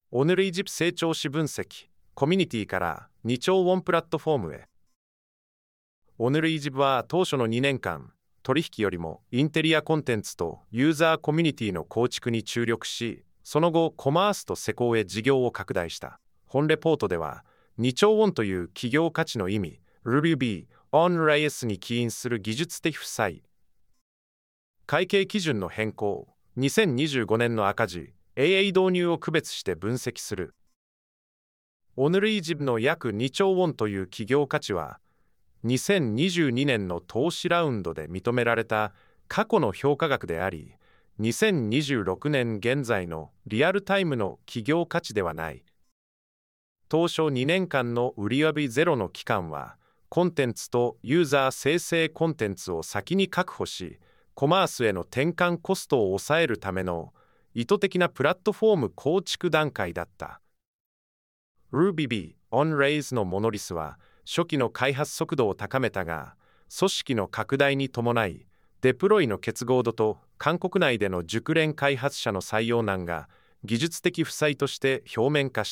オヌルイジプ成長史分析、コミュニティから2兆ウォンプラットフォームへ。オヌルイジプは当初の2年間、取引よりもインテリアコンテンツとユーザーコミュニティの構築に注力し、その後コマースと施工へ事業を拡大した。本レポートでは、2兆ウォンという企業価値の意味、RUB、オンレイスに起因する技術的負債、会計基準の変更、2025年の赤字、AA 導入を区別して分析する。オヌルイジプの約2兆ウォンという企業価値は、2022年の投資ラウンドで認められた過去の評価額であり、2026年現在のリアルタイムの企業価値ではない。当初2年間の売上ゼロの期間は、コンテンツとユーザー生成コンテンツを先に確保し、コマースへの転換コストを抑えるための意図的なプラットフォーム構築段階だった。RubyB on-Rails のモノリスは初期の開発速度を高めたが、組織の拡大に伴い、デプロイの結合度と韓国内での熟練開発者の採用難が技術的負債として表面化した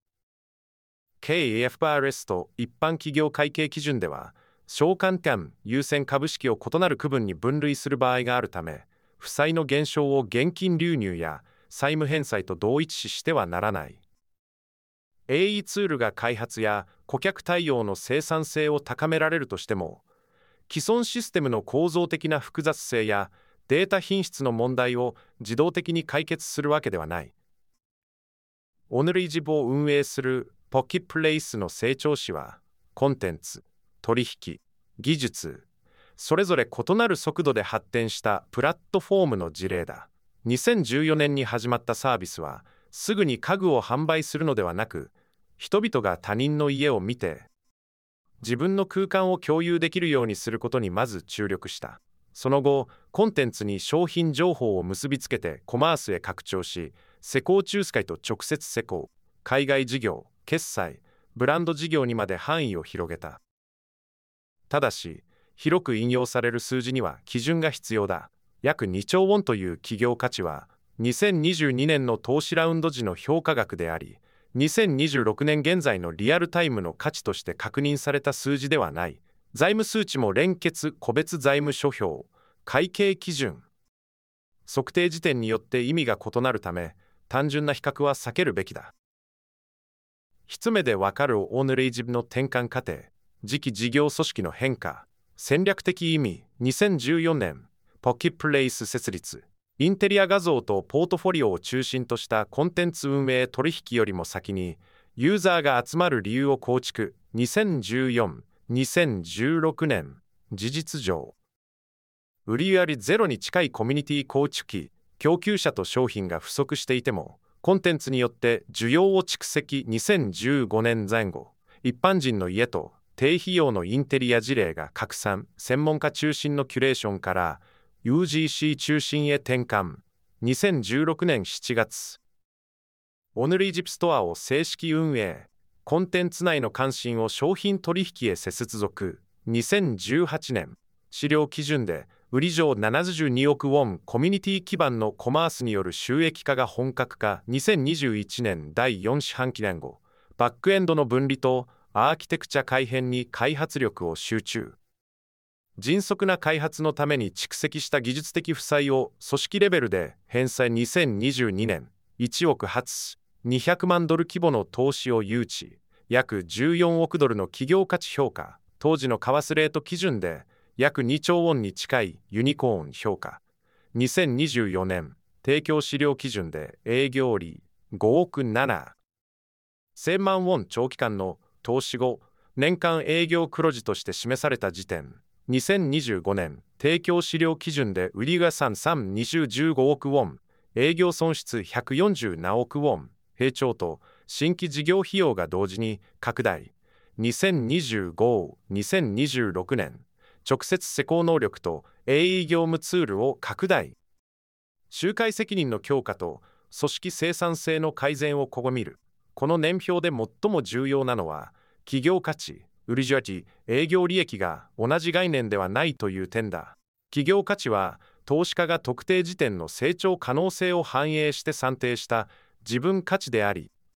。KFRS と一般企業会計基準では、償還権優先株式を異なる区分に分類する場合があるため、負債の減少を現金流入や債務返済と同一視してはならない。AE ツールが開発や顧客対応の生産性を高められるとしても、既存システムの構造的な複雑性やデータ品質の問題を自動的に解決するわけではない。オヌルイジプを運営するポキプレイスの成長史は、コンテンツ、取引、技術、それぞれ異なる速度で発展したプラットフォームの事例だ。2014年に始まったサービスは、すぐに家具を販売するのではなく、人々が他人の家を見て、自分の空間を共有できるようにすることにまず注力した。その後、コンテンツに商品情報を結びつけてコマースへ拡張し、施工仲介と直接施工、海外事業、決済、ブランド事業にまで範囲を広げた。ただし、広く引用される数字には基準が必要だ。約2兆ウォンという企業価値は、2022年の投資ラウンド時の評価額であり、2026年現在のリアルタイムの価値として確認された数字ではない。財務数値も連結個別財務諸表、会計基準、測定時点によって意味が異なるため、単純な比較は避けるべきだ。一目でわかるオヌルイジプの転換過程、次期事業組織の変化、戦略的意味、2014年、ポキプレイス設立、インテリア画像とポートフォリオを中心としたコンテンツ運営取引よりも先に、ユーザーが集まる理由を構築、2014、2016年、事実上。売上ゼロに近いコミュニティ構築期、供給者と商品が不足していても、コンテンツによって需要を蓄積2015年前後、一般人の家と低費用のインテリア事例が拡散、専門家中心のキュレーションから UGC 中心へ転換、2016年7月。オヌルイジプストアを正式運営、コンテンツ内の関心を商品取引へ接続、2018年。資料基準で、売り上72億ウォンコミュニティ基盤のコマースによる収益化が本格化、2021年第4四半期年後、バックエンドの分離とアーキテクチャ改変に開発力を集中。迅速な開発のために蓄積した技術的負債を組織レベルで返済。2022年、1億発、200万ドル規模の投資を誘致、約14億ドルの企業価値評価、当時の為替レート基準で、約2兆ウォンに近いユニコーン評価。2024年、提供資料基準で営業利5億7。1000万ウォン長期間の投資後、年間営業黒字として示された時点。2025年、提供資料基準で売上算32015億ウォン、営業損失147億ウォン、平調と新規事業費用が同時に拡大。2025、2026年。直接施工能力と AE 業務ツールを拡大。集会責任の強化と組織生産性の改善を試みる。この年表で最も重要なのは、企業価値、売上値、営業利益が同じ概念ではないという点だ。企業価値は、投資家が特定時点の成長可能性を反映して算定した自分価値であり、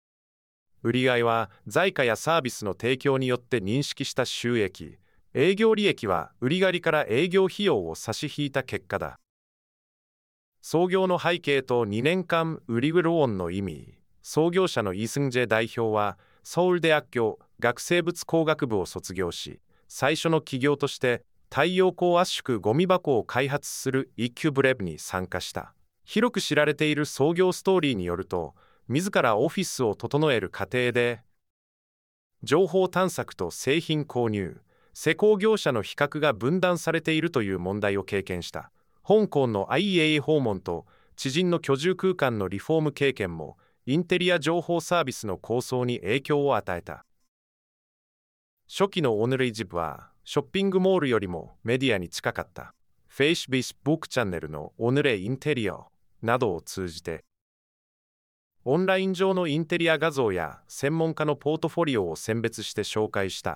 売上は財貨やサービスの提供によって認識した収益。営業利益は売り上げから営業費用を差し引いた結果だ。創業の背景と2年間売りローンの意味。創業者のイ・スンジェ代表は、ソウル大学学生物工学部を卒業し、最初の起業として太陽光圧縮ゴミ箱を開発するイキュブレブに参加した。広く知られている創業ストーリーによると、自らオフィスを整える過程で、情報探索と製品購入、施工業者の比較が分断されているという問題を経験した。香港の IEA 訪問と知人の居住空間のリフォーム経験もインテリア情報サービスの構想に影響を与えた。初期のオヌルイジブはショッピングモールよりもメディアに近かった。Facebook チャンネルのオヌレインテリアなどを通じて、オンライン上のインテリア画像や専門家のポートフォリオを選別して紹介した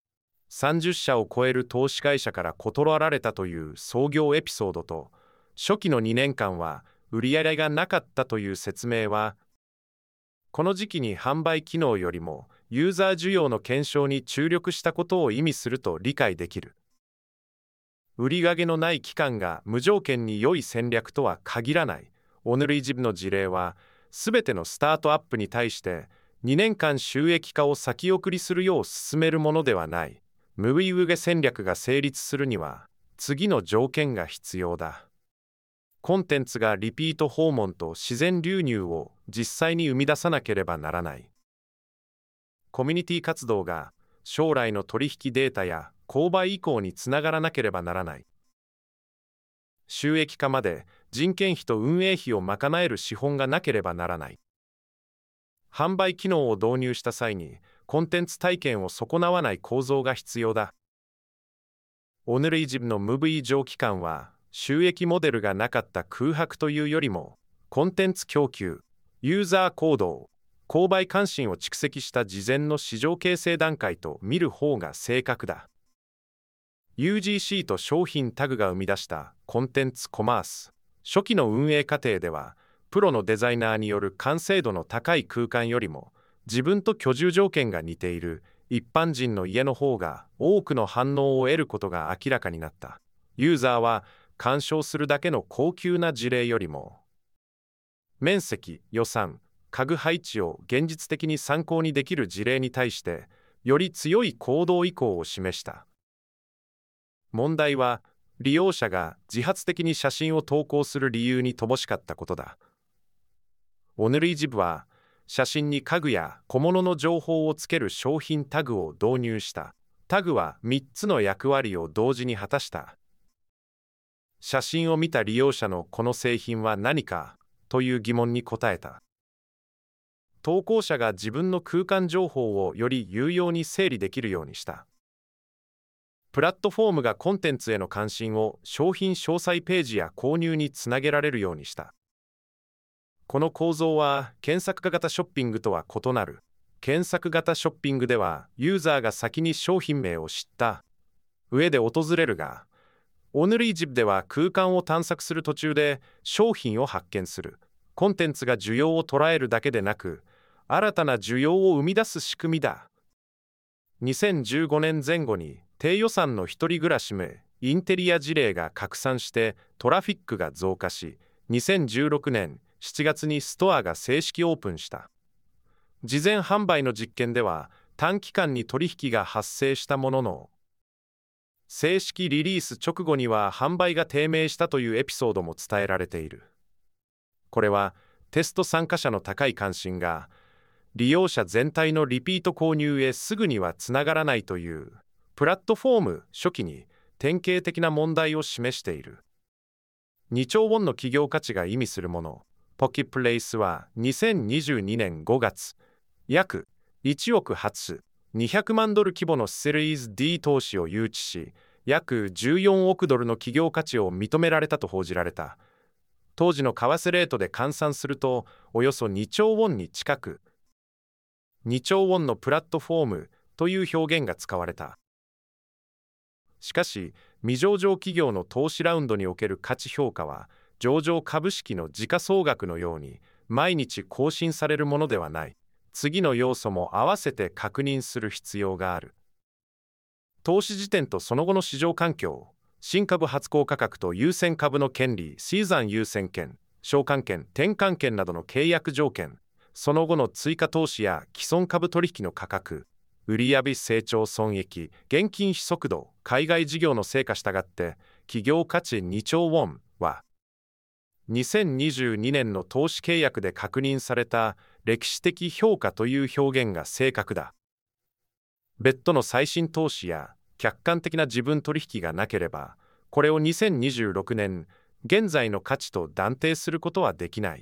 。30社を超える投資会社から断られたという創業エピソードと、初期の2年間は売り上げがなかったという説明は、この時期に販売機能よりもユーザー需要の検証に注力したことを意味すると理解できる。売り上げのない期間が無条件に良い戦略とは限らない。オヌルイジブの事例は、すべてのスタートアップに対して2年間収益化を先送りするよう進めるものではない。ムブイウゲ戦略が成立するには、次の条件が必要だ。コンテンツがリピート訪問と自然流入を実際に生み出さなければならない。コミュニティ活動が将来の取引データや購買移行につながらなければならない。収益化まで人件費と運営費を賄える資本がなければならない。販売機能を導入した際にコンテンツ体験を損なわない構造が必要だ。オヌルイジブのムブイ上期間は収益モデルがなかった空白というよりも、コンテンツ供給、ユーザー行動、購買関心を蓄積した事前の市場形成段階と見る方が正確だ。UGC と商品タグが生み出したコンテンツコマース。初期の運営過程では、プロのデザイナーによる完成度の高い空間よりも、自分と居住条件が似ている一般人の家の方が多くの反応を得ることが明らかになった。ユーザーは鑑賞するだけの高級な事例よりも、面積、予算、家具配置を現実的に参考にできる事例に対して、より強い行動意向を示した。問題は、利用者が自発的に写真を投稿する理由に乏しかったことだ。オヌルイジブは、写真に家具や小物の情報をつける商品タグを導入した。タグは3つの役割を同時に果たした。写真を見た利用者のこの製品は何かという疑問に答えた。投稿者が自分の空間情報をより有用に整理できるようにした。プラットフォームがコンテンツへの関心を商品詳細ページや購入につなげられるようにした。この構造は検索型ショッピングとは異なる。検索型ショッピングではユーザーが先に商品名を知った上で訪れるが、オヌルイジブでは空間を探索する途中で商品を発見する。コンテンツが需要を捉えるだけでなく、新たな需要を生み出す仕組みだ。2015年前後に低予算の一人暮らし名インテリア事例が拡散してトラフィックが増加し、2016年7月にストアが正式オープンした。事前販売の実験では短期間に取引が発生したものの、正式リリース直後には販売が低迷したというエピソードも伝えられている。これはテスト参加者の高い関心が利用者全体のリピート購入へすぐにはつながらないというプラットフォーム初期に典型的な問題を示している。2兆ウォンの企業価値が意味するもの、ポキプレイスは2022年5月、約1億発200万ドル規模のセリーズ D 投資を誘致し、約14億ドルの企業価値を認められたと報じられた。当時の為替レートで換算すると、およそ2兆ウォンに近く、2兆ウォンのプラットフォームという表現が使われた。しかし、未上場企業の投資ラウンドにおける価値評価は、上場株式の時価総額のように毎日更新されるものではない。 次の要素も合わせて確認する必要がある。投資時点とその後の市場環境、新株発行価格と優先株の権利、シーザン優先権、償還権、転換権などの契約条件、その後の追加投資や既存株取引の価格、売上成長損益、現金比速度、海外事業の成果従って企業価値2兆ウォンは2022年の投資契約で確認された歴史的評価という表現が正確だ。別途の最新投資や客観的な自分取引がなければ、これを2026年現在の価値と断定することはできない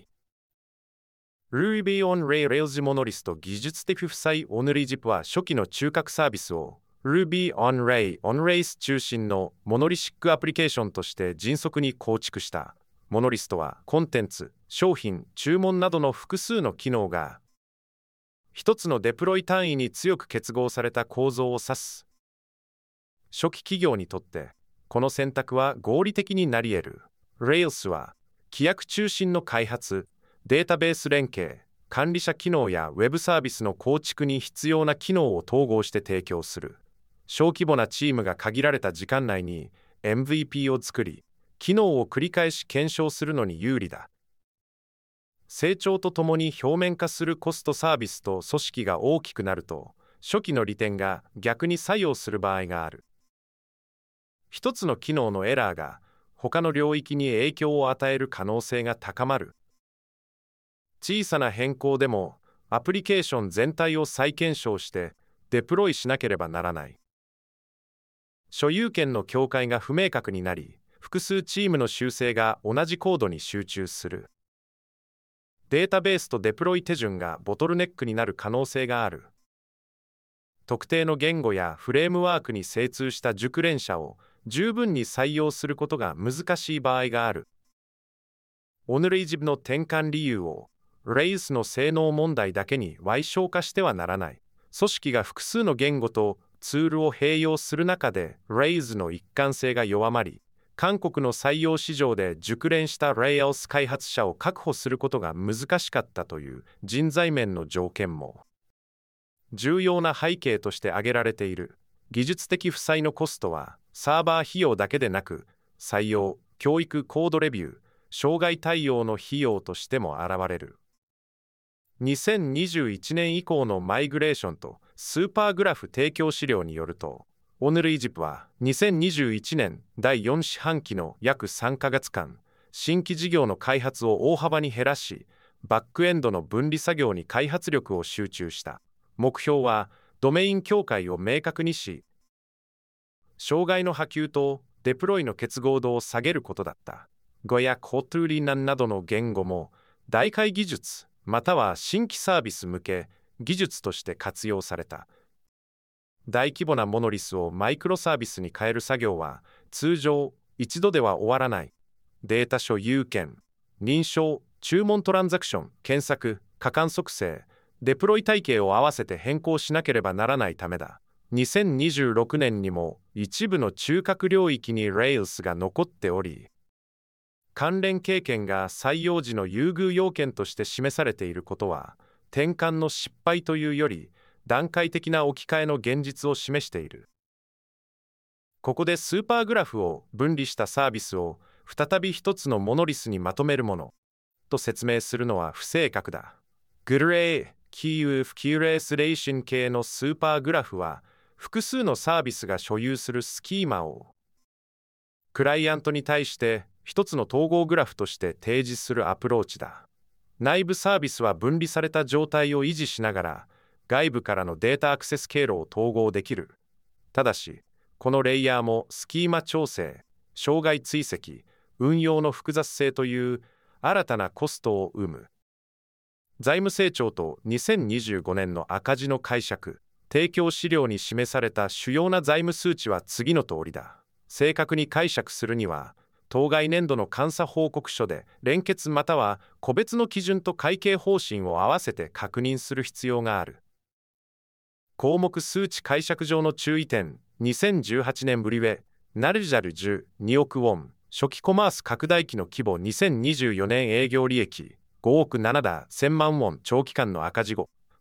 。Ruby on Rails モノリスと技術的負債オヌリジプは初期の中核サービスを Ruby on Rails 中心のモノリシックアプリケーションとして迅速に構築した。モノリスとはコンテンツ、商品、注文などの複数の機能が一つのデプロイ単位に強く結合された構造を指す。初期企業にとってこの選択は合理的になり得る。Rails は規約中心の開発、データベース連携、管理者機能やウェブサービスの構築に必要な機能を統合して提供する。小規模なチームが限られた時間内に MVP を作り、機能を繰り返し検証するのに有利だ。成長とともに表面化するコストサービスと組織が大きくなると、初期の利点が逆に作用する場合がある。一つの機能のエラーが他の領域に影響を与える可能性が高まる。小さな変更でもアプリケーション全体を再検証してデプロイしなければならない。所有権の境界が不明確になり、複数チームの修正が同じコードに集中する。データベースとデプロイ手順がボトルネックになる可能性がある。特定の言語やフレームワークに精通した熟練者を十分に採用することが難しい場合がある。オヌレイジブの転換理由をRailsの性能問題だけに矮小化してはならない。組織が複数の言語とツールを併用する中で Rails の一貫性が弱まり、韓国の採用市場で熟練した Rails 開発者を確保することが難しかったという人材面の条件も重要な背景として挙げられている。技術的負債のコストはサーバー費用だけでなく、採用、教育、コードレビュー、障害対応の費用としても現れる。2021年以降のマイグレーションとスーパーグラフ提供資料によると、オヌルイジプは2021年第4四半期の約3ヶ月間、新規事業の開発を大幅に減らし、バックエンドの分離作業に開発力を集中した。目標はドメイン境界を明確にし、障害の波及とデプロイの結合度を下げることだった。Goやコトゥリナンなどの言語も代替技術または新規サービス向け技術として活用された。大規模なモノリスをマイクロサービスに変える作業は通常一度では終わらない。データ所有権、認証、注文トランザクション、検索、可観測性、デプロイ体系を合わせて変更しなければならないためだ。2026年にも一部の中核領域に Rails が残っており、関連経験が採用時の優遇要件として示されていることは、転換の失敗というより、段階的な置き換えの現実を示している。ここでスーパーグラフを分離したサービスを再び一つのモノリスにまとめるものと説明するのは不正確だ。グレー、キーウ、フキュレースレーション系のスーパーグラフは、複数のサービスが所有するスキーマをクライアントに対して一つの統合グラフとして提示するアプローチだ。内部サービスは分離された状態を維持しながら外部からのデータアクセス経路を統合できる。ただし、このレイヤーもスキーマ調整、障害追跡、運用の複雑性という新たなコストを生む。財務成長と2025年の赤字の解釈、提供資料に示された主要な財務数値は次の通りだ。正確に解釈するには、当該年度の監査報告書で連結または個別の基準と会計方針を合わせて確認する必要がある。項目数値解釈上の注意点、2018年ブリウェ、ナルジャル12億ウォン、初期コマース拡大期の規模2024年営業利益5億7だ1000万ウォン長期間の赤字後、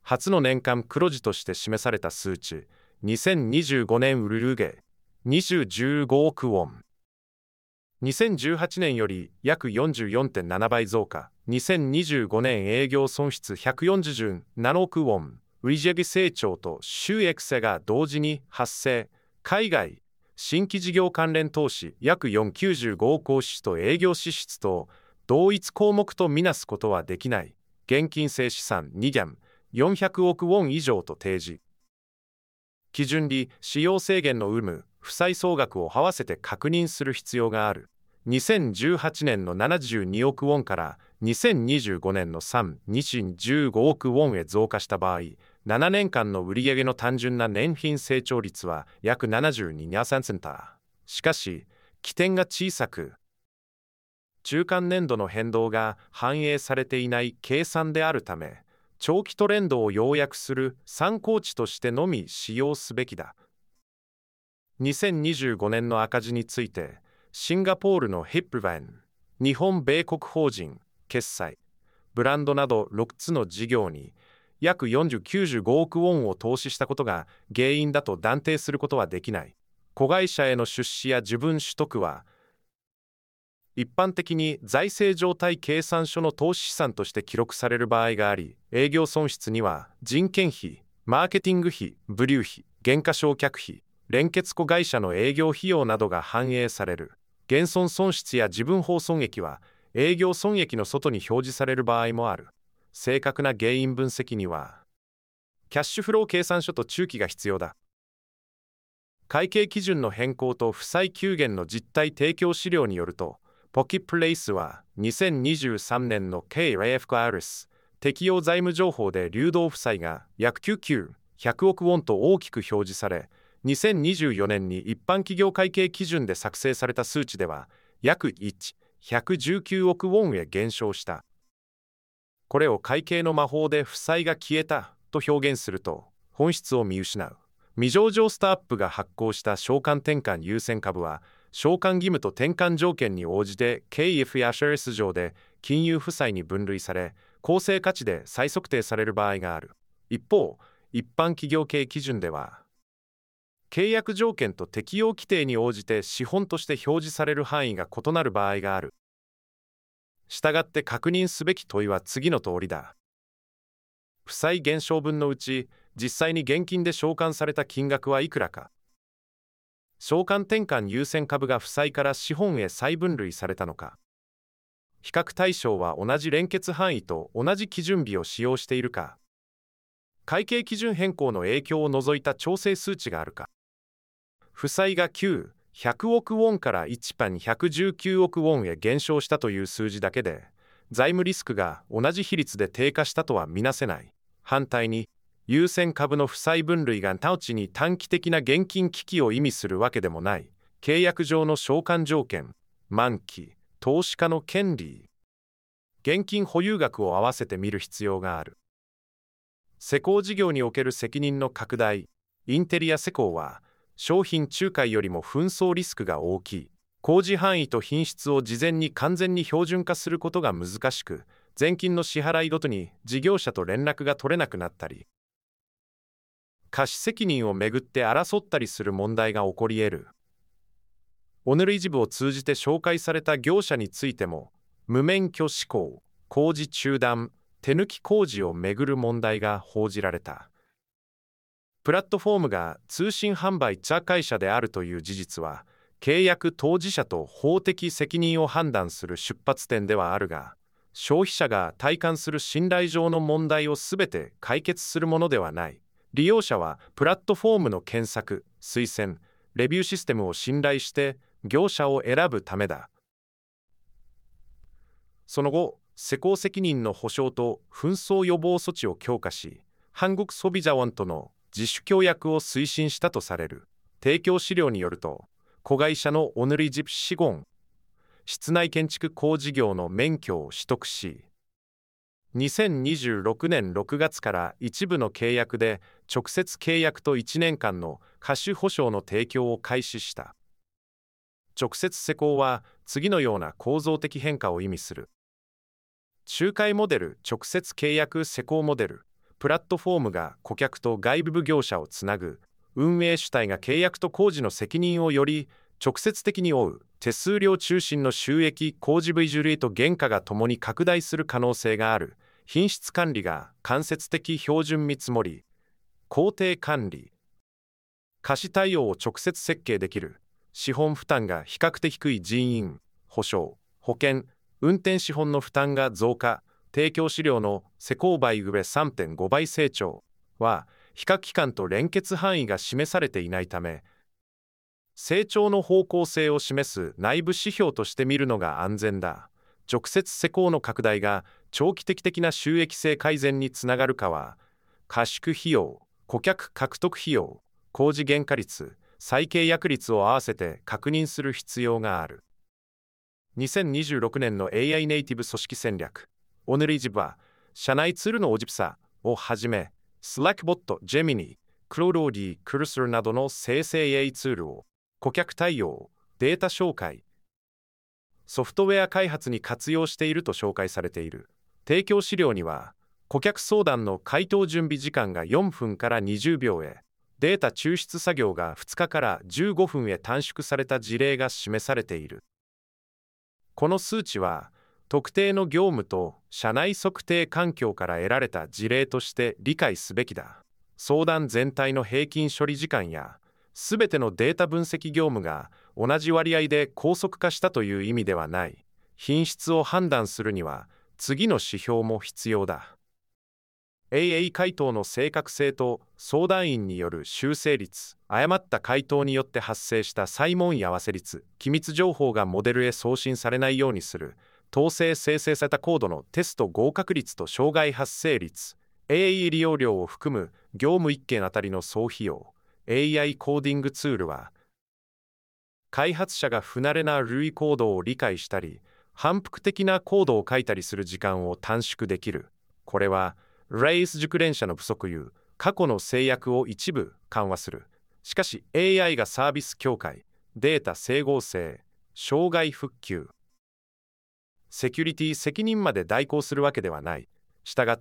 初の年間黒字として示された数値、2025年売上2015億ウォン。2018年より約 44.7 倍増加。2025年営業損失147億ウォン。売上成長と収益性が同時に発生。海外、新規事業関連投資約495億支出と営業支出と同一項目とみなすことはできない。現金性資産2ギャン400億ウォン以上と提示。基準利使用制限の有無、負債総額を合わせて確認する必要がある。2018年の72億ウォンから2025年の315億ウォンへ増加した場合、7年間の売上の単純な年品成長率は約 72%。しかし、起点が小さく、中間年度の変動が反映されていない計算であるため、長期トレンドを要約する参考値としてのみ使用すべきだ。2025年の赤字について、シンガポールのヒップバン、日本米国法人、決済、ブランドなど6つの事業に約95億ウォンを投資したことが原因だと断定することはできない。子会社への出資や自分取得は、一般的に財政状態計算書の投資資産として記録される場合があり、営業損失には人件費、マーケティング費、物流費、減価償却費、連結子会社の営業費用などが反映される。減損損失や自分法損益は営業損益の外に表示される場合もある。正確な原因分析には、キャッシュフロー計算書と中期が必要だ。会計基準の変更と負債急減の実態提供資料によると、ポキプレイスは2023年の KIFRS 適用財務情報で流動負債が約100億ウォンと大きく表示され、2024年に一般企業会計基準で作成された数値では約119億ウォンへ減少した。これを会計の魔法で負債が消えたと表現すると本質を見失う。未上場スターアップが発行した償還転換優先株は償還義務と転換条件に応じて KIFRS 上で金融負債に分類され、公正価値で再測定される場合がある。一方、一般企業経営基準では、契約条件と適用規定に応じて資本として表示される範囲が異なる場合がある。したがって確認すべき問いは次の通りだ。負債減少分のうち、実際に現金で償還された金額はいくらか。償還転換優先株が負債から資本へ再分類されたのか。比較対象は同じ連結範囲と同じ基準日を使用しているか。会計基準変更の影響を除いた調整数値があるか。負債が100億ウォンから1パン119億ウォンへ減少したという数字だけで、財務リスクが同じ比率で低下したとは見なせない。反対に、優先株の負債分類が直ちに短期的な現金危機を意味するわけでもない。契約上の償還条件、満期、投資家の権利、現金保有額を合わせて見る必要がある。施工事業における責任の拡大、インテリア施工は、商品仲介よりも紛争リスクが大きい。工事範囲と品質を事前に完全に標準化することが難しく、前金の支払いごとに事業者と連絡が取れなくなったり、過失責任をめぐって争ったりする問題が起こり得る。オネル一部を通じて紹介された業者についても、無免許施工、工事中断、手抜き工事をめぐる問題が報じられた。プラットフォームが通信販売者会社であるという事実は、契約当事者と法的責任を判断する出発点ではあるが、消費者が体感する信頼上の問題をすべて解決するものではない。利用者はプラットフォームの検索、推薦、レビューシステムを信頼して業者を選ぶためだ。その後、施工責任の保証と紛争予防措置を強化し、韓国ソビジャワンとの自主協約を推進したとされる。提供資料によると、子会社のオヌリジプシゴン、室内建築工事業の免許を取得し、2026年6月から一部の契約で直接契約と1年間の歌手保証の提供を開始した。直接施工は次のような構造的変化を意味する。仲介モデル、直接契約施工モデル、 プラットフォームが顧客と外部業者をつなぐ。運営主体が契約と工事の責任をより直接的に負う。手数料中心の収益、工事部類と原価がともに拡大する可能性がある。品質管理が間接的標準見積もり。工程管理。貸し対応を直接設計できる。資本負担が比較的低い人員、保証、保険、運転資本の負担が増加。提供資料の施工倍上 3.5 倍成長は比較期間と連結範囲が示されていないため、成長の方向性を示す内部指標として見るのが安全だ。直接施工の拡大が長期的な収益性改善につながるかは、貸宿費用、顧客獲得費用、工事原価率、再契約率を合わせて確認する必要がある。2026年の AI ネイティブ組織戦略。オヌリジブは、社内ツールのオジプサをはじめ、Slackbot、Gemini、Cloudody、Cursor などの生成 AI ツールを顧客対応、データ紹介、ソフトウェア開発に活用していると紹介されている。提供資料には、顧客相談の回答準備時間が4分から20秒へ、データ抽出作業が2日から15分へ短縮された事例が示されている。この数値は、特定の業務と社内測定環境から得られた事例として理解すべきだ。相談全体の平均処理時間や、すべてのデータ分析業務が同じ割合で高速化したという意味ではない。品質を判断するには、次の指標も必要だ。AA 回答の正確性と相談員による修正率、誤った回答によって発生した際問い合わせ率、機密情報がモデルへ送信されないようにする、統制生成されたコードのテスト合格率と障害発生率、AI 利用料を含む業務1件あたりの総費用、AI コーディングツールは、開発者が不慣れな類コードを理解したり、反復的なコードを書いたりする時間を短縮できる。これは、レイス熟練者の不足いう過去の制約を一部緩和する。しかし AI がサービス境界、データ整合性、障害復旧、セキュリティ責任まで代行するわけではない。したがって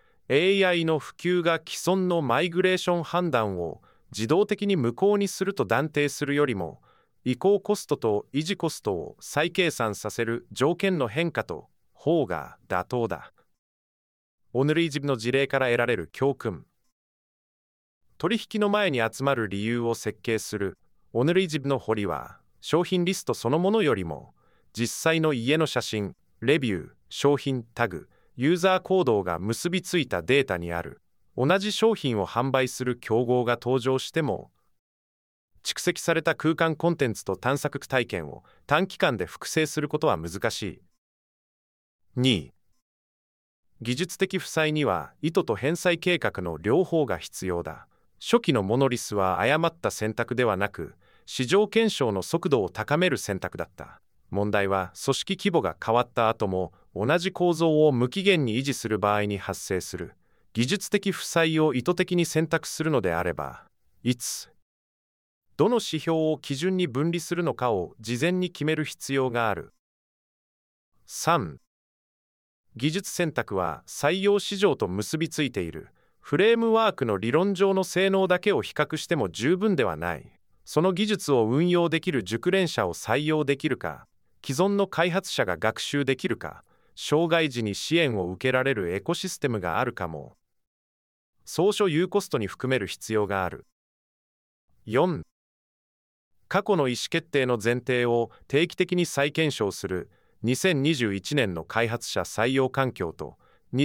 AI の普及が既存のマイグレーション判断を自動的に無効にすると断定するよりも、移行コストと維持コストを再計算させる条件の変化と方が妥当だ。オヌリージブの事例から得られる教訓。取引の前に集まる理由を設計する。オヌリージブの掘りは、商品リストそのものよりも、実際の家の写真、レビュー、商品タグ、ユーザー行動が結びついたデータにある。同じ商品を販売する競合が登場しても、蓄積された空間コンテンツと探索体験を短期間で複製することは難しい。2. 技術的負債には意図と返済計画の両方が必要だ。初期のモノリスは誤った選択ではなく、市場検証の速度を高める選択だった。問題は組織規模が変わった後も同じ構造を無期限に維持する場合に発生する。技術的負債を意図的に選択するのであれば、いつ、どの指標を基準に分離するのかを事前に決める必要がある。3. 技術選択は採用市場と結びついている。フレームワークの理論上の性能だけを比較しても十分ではない。その技術を運用できる熟練者を採用できるか、既存の開発者が学習できるか、障害時に支援を受けられるエコシステムがあるかも、総所有コストに含める必要がある。4. 過去の意思決定の前提を定期的に再検証する。2021年の開発者採用環境と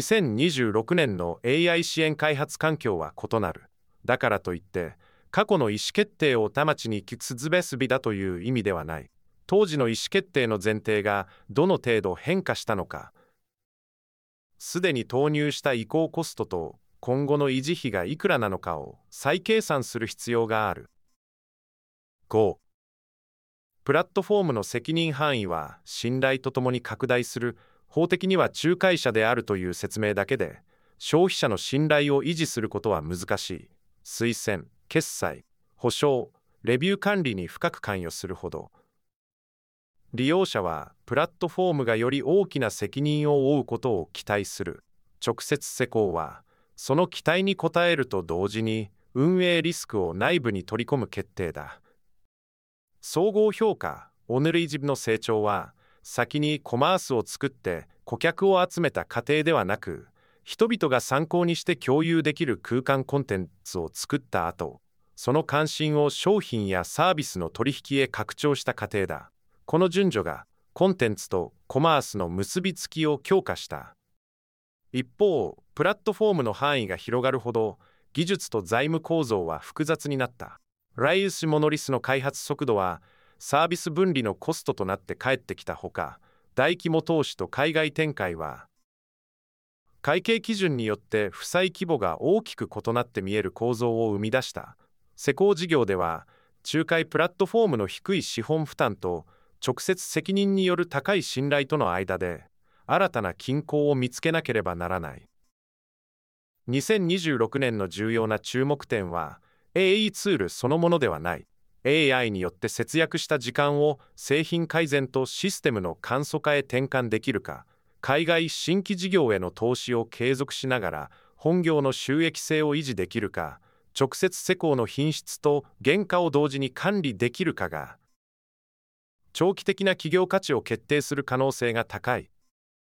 2026年の AI 支援開発環境は異なる。だからといって過去の意思決定を直ちに覆すべきだという意味ではない。当時の意思決定の前提がどの程度変化したのか、すでに投入した移行コストと今後の維持費がいくらなのかを再計算する必要がある。5. プラットフォームの責任範囲は信頼とともに拡大する。法的には仲介者であるという説明だけで消費者の信頼を維持することは難しい。推薦、決済、保証、レビュー管理に深く関与するほど、利用者はプラットフォームがより大きな責任を負うことを期待する。直接施工はその期待に応えると同時に運営リスクを内部に取り込む決定だ。総合評価、オヌリジブの成長は、先にコマースを作って顧客を集めた過程ではなく、人々が参考にして共有できる空間コンテンツを作った後、その関心を商品やサービスの取引へ拡張した過程だ。この順序がコンテンツとコマースの結びつきを強化した。一方、プラットフォームの範囲が広がるほど、技術と財務構造は複雑になった。ライウス・モノリスの開発速度は、サービス分離のコストとなって返ってきたほか、大規模投資と海外展開は、会計基準によって負債規模が大きく異なって見える構造を生み出した。施工事業では、仲介プラットフォームの低い資本負担と直接責任による高い信頼との間で、新たな均衡を見つけなければならない。2026年の重要な注目点は、AI ツールそのものではない。AI によって節約した時間を製品改善とシステムの簡素化へ転換できるか、海外新規事業への投資を継続しながら本業の収益性を維持できるか、直接施工の品質と原価を同時に管理できるかが、長期的な企業価値を決定する可能性が高い。